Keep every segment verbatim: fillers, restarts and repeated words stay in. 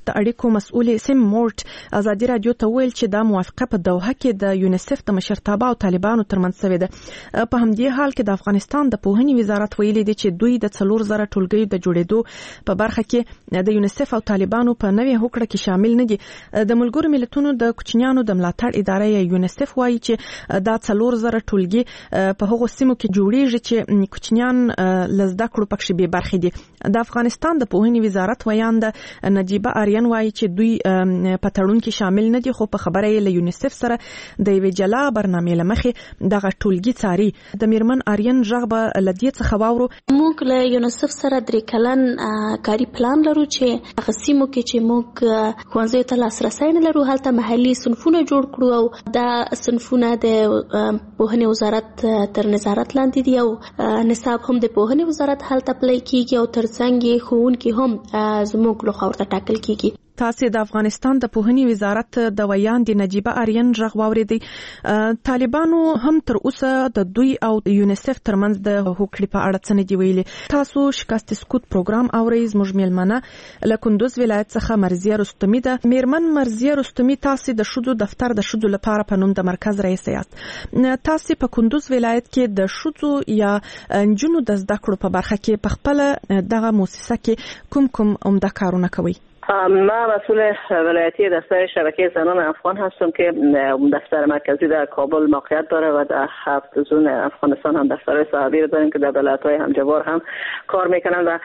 د اړیکو مسؤل سیم مورټ ازادي رادیو ته ویل چې دا موافقه په دوحه کې د یونیسف د مشرتابه او طالبانو ترمنځ شوې ده. په همدې حال کې د افغانستان د پوهنې وزارت ویلي دی چې دوی د څلور زره ټولګیو د جوړېدو په برخه کې د یونیسف او طالبانو په نوې هوکړه کې شامل نه دي. د ملګرو ملتونو د کوچنیانو د ملاتړ ادارې یونیسف وایي چې دا څلور زره ټولګي په هغو سیمو کې جوړیږي چې کوچنیان لزده کړو پکې به برخه دي. د افغانستان د پوهنې وزارت ویاند نجیبه آریان وایي چې دوی په تړون کې شامل نه دي، خو په خبره یې له یونیسف سره د یوې جلا برنامې لمخې دغه ټولګي څاري. د میرمن آریان ژغ به له دې څخه واورو. موږ له یونیسف سره درې کلن کاري پلان لرو چې هغه سیمو کې چې موږ ښوونځیو ته لاسرسی نه لرو هلته محلي صنفونه جوړ کړو او دا صنفونه د پوهنې وزارت تر نظارت لاندې دي او نصاب هم د پوهنې وزارت هلته پلی کیږي او ترڅنګ یې ښوونکي هم زموږ لخوا ورته ټاکل کیږي. تاسو د افغانستان د پوهنې وزارت د ویاند نجیبه آریان ژغ واوریدي. طالبانو هم تر اوسه د دوی او یونیسف ترمنځ د هوکړې په اړه څه نه دی ویلي. تاسو شکست سکوت پروګرام اورئ. زموږ میلمنه له کندوز ولایت څخه مرزیه رستمی ده. میرمن مرزیه رستمی، تاسو د شذو دفتر د شذو لپاره په نوم د مرکز رئیس یاست. تاسو په کندوز ولایت کې د شذو یا نجونو د زده کړو په برخه کې په خپل دغه مؤسسه کې کوم کوم عمده کارونه کوي؟ ما مسئول ولایتی دفتر شبکه زنان افغان هستم که دفتر مرکزی در کابل موقعیت داره و در هفت زون افغانستان هم دفتر صحابی رو داریم که در ولایت‌های همجوار هم کار میکنن و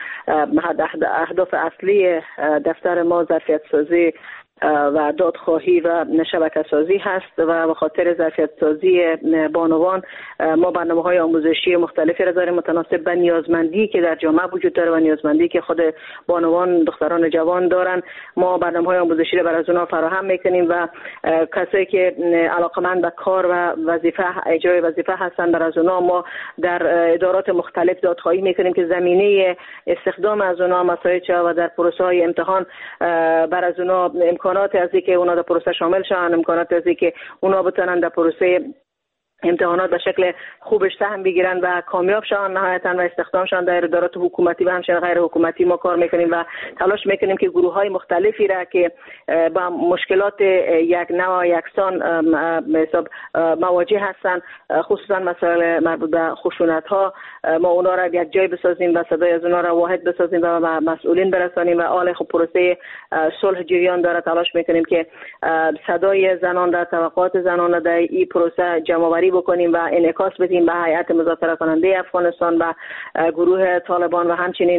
اهداف اصلی دفتر ما ظرفیت سازی و دادخواهی و شبکه سازی هست و به خاطر ظرفیت سازی بانوان ما برنامه‌های آموزشی مختلفی را داریم متناسب به نیازمندی که در جامعه وجود داره و نیازمندی که خود بانوان دختران جوان دارن. ما برنامه‌های آموزشی را برای اونها فراهم میکنیم و کسایی که علاقمند به کار و وظیفه اجرای وظیفه هستند برای اونها ما در ادارات مختلف دادخواهی میکنیم که زمینه استخدام از اونها مساعد شود و در پروسه‌های امتحان برای اونها امکانات از اینکه اونا در پروسه شامل شوند، امکانات از اینکه اونا بتونن در پروسه امتحانات به شکل خوبش سهم بگیرن و کامیاب شوند نهایتاً و استخدام شوند در ادارات حکومتی و همچنین غیر حکومتی. ما کار میکنیم و تلاش میکنیم که گروه های مختلفی را که با مشکلات یک نوع یکسان حساب مواجه هستند، خصوصا مسائل مربوط به خشونت ها، ما اونا را یک جای بسازیم و صدای از اونا را واحد بسازیم و مسئولین برسانیم و آل خب پروسه صلح جریان داره. تلاش میکنیم که صدای زنان را، توقعات زنان را در این پروسه جمع بکنیم و انعکاس بدیم به هیئت مذاکره کننده افغانستان و گروه طالبان و همچنین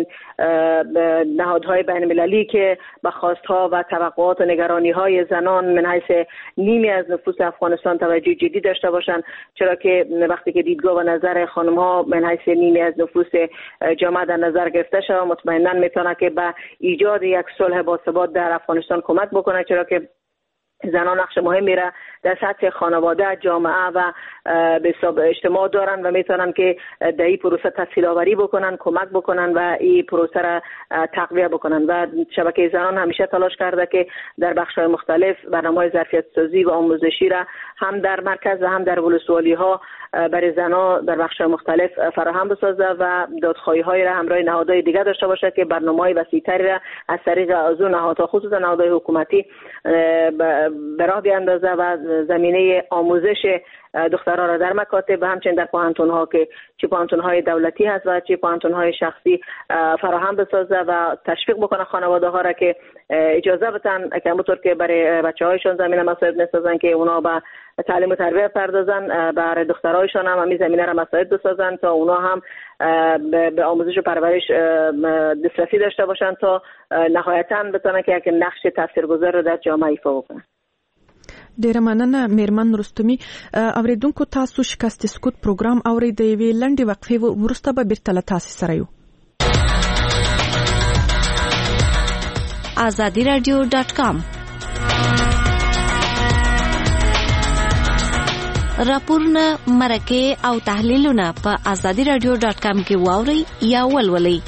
نهادهای بین المللی که به خواستها و توقعات و نگرانی های زنان من حیث نیمی از نفوس افغانستان توجه جدی داشته باشند، چرا که وقتی که دیدگاه و نظر خانم ها من حیث نیمی از نفوس جامعه در نظر گرفته شود مطمئنا میتونه که به ایجاد یک صلح باثبات در افغانستان کمک بکنه، چرا که زنان نقش مهمی را در سطح خانواده، جامعه و به حساب اجتماع دارن و میتونن که در این پروسه تسهیل آوری بکنن، کمک بکنن و این پروسه را تقویت بکنن. و شبکه زنان همیشه تلاش کرده که در بخش‌های مختلف برنامه‌های ظرفیت سازی و آموزشی را هم در مرکز و هم در ولسوالی‌ها برای زنان در بخش‌های مختلف فراهم بسازه و دادخواهی‌های را همراه نهادهای دیگر داشته باشه که برنامه‌های وسیع‌تری را از طریق از اون نهادها خصوصا نهادهای حکومتی به راه بیاندازه و زمینه آموزش دخترها را در مکاتب و همچنین در پوهنتون‌ها که چه پوهنتون‌های دولتی هست و چه پوهنتون‌های شخصی فراهم بسازه و تشویق بکنه خانواده‌ها را که اجازه بدن که همونطور که برای بچه‌هایشون زمینه مساعد بسازن که اونا با تعلیم و تربیت پردازن، برای دخترایشون هم همین زمینه را مساعد بسازن تا اونا هم به آموزش و پرورش دسترسی داشته باشن تا نهایتاً بتونن که یک نقش تاثیرگذار را در جامعه ایفا بکنن. ډیره مننه میرمن رستمی. اوریدونکو تاسو شکست سکوت پروګرام اورئ. د یوې لنډې وقفې وروسته به بیرته له تاسو سره یو. azadi radio dot com راپورونه، مرکې او تحلیلونه په azadi radio dot com کې واورئ یا ولولئ.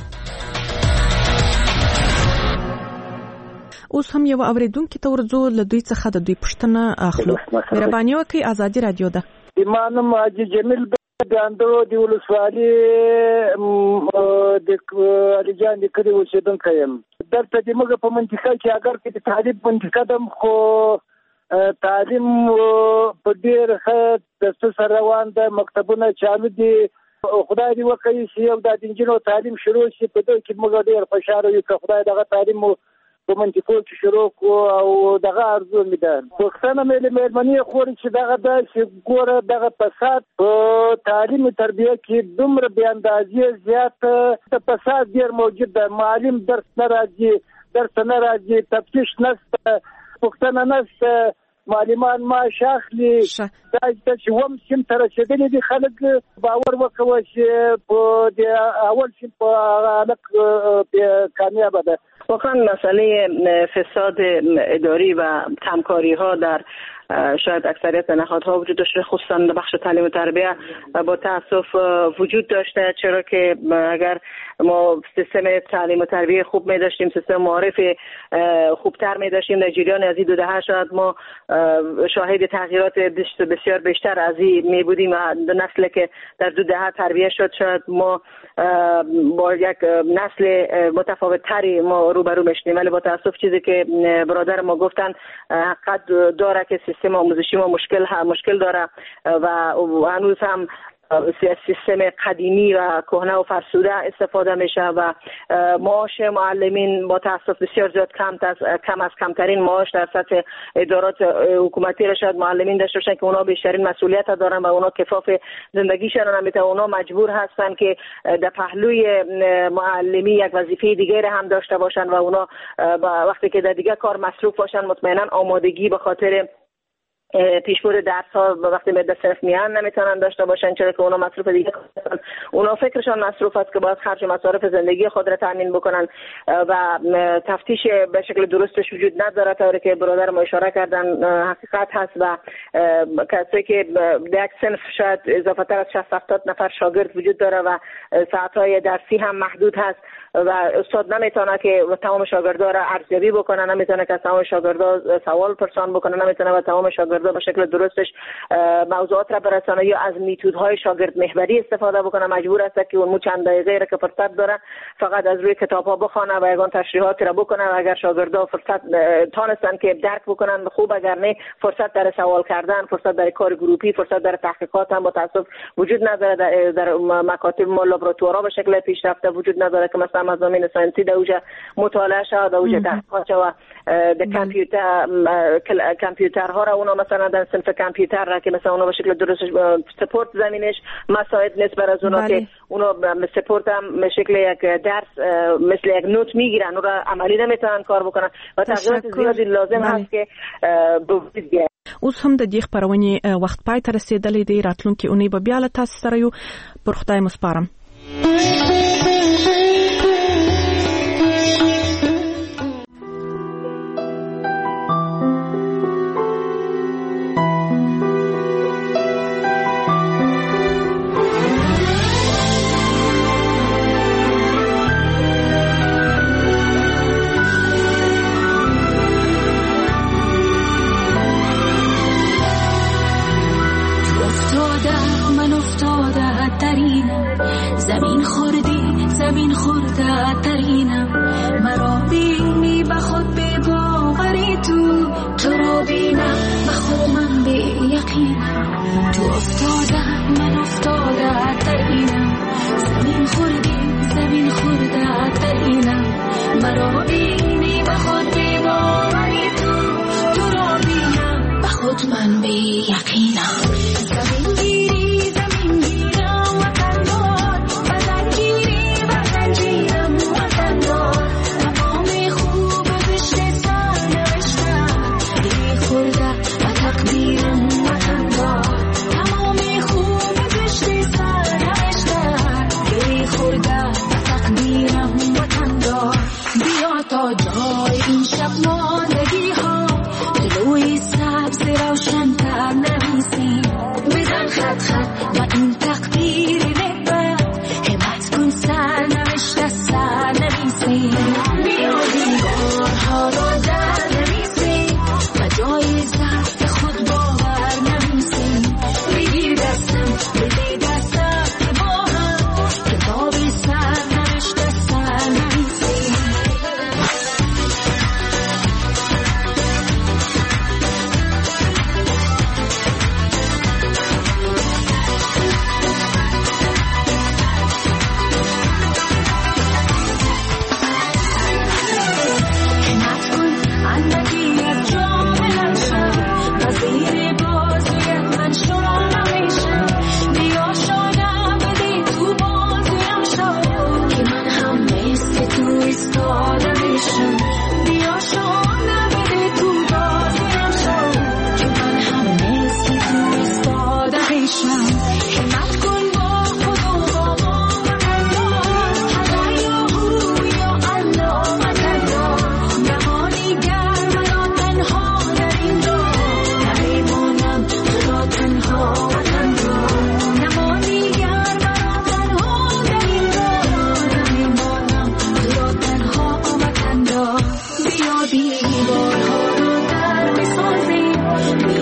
اوس هم یو اوریدونکو ته ورځو له دوی څخه د دوی پوښتنه اخلو. مهرباني وکړئ، ازادي رادیو ده. ایمانم حاجی جمیل ګاندو د ولسوالۍ د الیجان د کلی اوسیدونکی یم. دلته د موږ په منطقه کې اگر کې د تعلیم منطقه دم خو تعلیم په ډېر ښه دسته سره روان ده، مکتبونه چالو دي. خدای دې وکړي چې یو د انجینو تعلیم شروع شي، په دې کې موږ ډېر خوشاله یو چې خدای دغه تعلیم په منطقو کې شروع کړو او دغه ارزو مې ده. پښتنه مې له مېرمنې خوري چې دغه ده چې ګوره دغه فساد په تعلیم تربیه کې دومره بې اندازې زیات د فساد ډېر موجود ده. معلم درس نه راځي، درس نه راځي، تفتیش نشته، پښتنه نشته، معلمان معاش اخلي. دا چې وم سیم ته رسېدلي دي، خلک باور وکوه چې په د اول سیم په هلک کامیابه ده. واقعا مسئله فساد اداری و کمکاری ها در شاید اکثریت نهادها وجود داشته، خصوصا در بخش تعلیم و تربیه با تاسف وجود داشته، چرا که اگر ما سیستم تعلیم و تربیه خوب می داشتیم، سیستم معارف خوبتر می داشتیم در جریان از این دو دهه، شاید ما شاهد تغییرات بسیار بیشتر از این می بودیم و نسل که در دو دهه تربیه شد، شاید ما با یک نسل متفاوت تری ما روبرو میشیم. ولی با تاسف چیزی که برادر ما گفتن حقیقت داره که سیستم آموزشی ما مشکل ها مشکل داره و هنوز هم سیستم قدیمی و کهنه و فرسوده استفاده میشه و معاش معلمین با تاسف بسیار زیاد کم کم از کمترین معاش در سطح ادارات حکومتی را شاید معلمین داشته باشن که اونا بیشترین مسئولیت دارن و اونا کفاف زندگیشون نمیتونن. اونا مجبور هستن که در پهلوی معلمی یک وظیفه دیگه را هم داشته باشن و اونا وقتی که در دیگه کار مصروف باشن مطمئنا آمادگی به خاطر پیشبرد درس ها وقتی به صرف میان نمیتونن داشته باشن، چرا که اونا مصروف دیگه هستن. اونا فکرشان مصروف است که باید خرج مصارف زندگی خود را تامین بکنن و تفتیش به شکل درستش وجود نداره. طوری که برادر ما اشاره کردن حقیقت هست و کسی که در یک صنف شاید اضافه تر از شصت هفتاد نفر شاگرد وجود داره و ساعت های درسی هم محدود هست و استاد نمیتونه که تمام شاگردا را ارزیابی بکنه، نمیتونه که تمام شاگردا سوال پرسان بکنه، نمیتونه و تمام شاگردا به شکل درستش موضوعات را برسانه یا از میتودهای شاگرد محوری استفاده بکنه. مجبور است که اون چند دقیقه را که فرصت داره فقط از روی کتاب‌ها بخونه و یگان تشریحات را بکنه و اگر شاگردا فرصت تانستن که درک بکنن خوب، اگر نه فرصت در سوال کردن، فرصت در کار گروپی، فرصت در تحقیقات هم با تاسف وجود نداره. در, در مکاتب ما لابراتوارها به شکل پیشرفته وجود نداره که مثلا مضامین ساینسی در اوج مطالعه شد، در اوج تحقیقات شد. در کامپیوتر کامپیوترها را اونا مثلا در صنف کامپیوتر را که مثلا اونا به شکل درست سپورت زمینش مساعد نیست برای اونا که اونا سپورت هم به شکل یک درس مثل یک نوت میگیرن، اون را عملی نمیتونن کار بکنن و تغییرات زیادی لازم هست که وجود بیاید. اوس هم د دې خبرونې وخت پای ته رسیدلې دی. راتلونکي اونۍ به بیا له تاسو سره یو. پر خدای مسپارم. زمین خوردی زمین خورده ترینم، مرا بینی به خود به باوری، تو تو را بینم به خود من به یقینم، تو افتاده من افتاده ترینم، زمین خوردی زمین خورده ترینم، مرا بینی به خود به باوری، تو تو را بینم به خود من به یقینم. زمین گیری زمین گیرم وطن دار، وطن گیری وطن جیرم وطن دار، تمام خوب بشت سر نوشتم، گری خورده و تقدیرم وطن دار، تمام خوب بشت سر نوشتم، گری خورده و تقدیرم وطن دار. بیا تا جایی می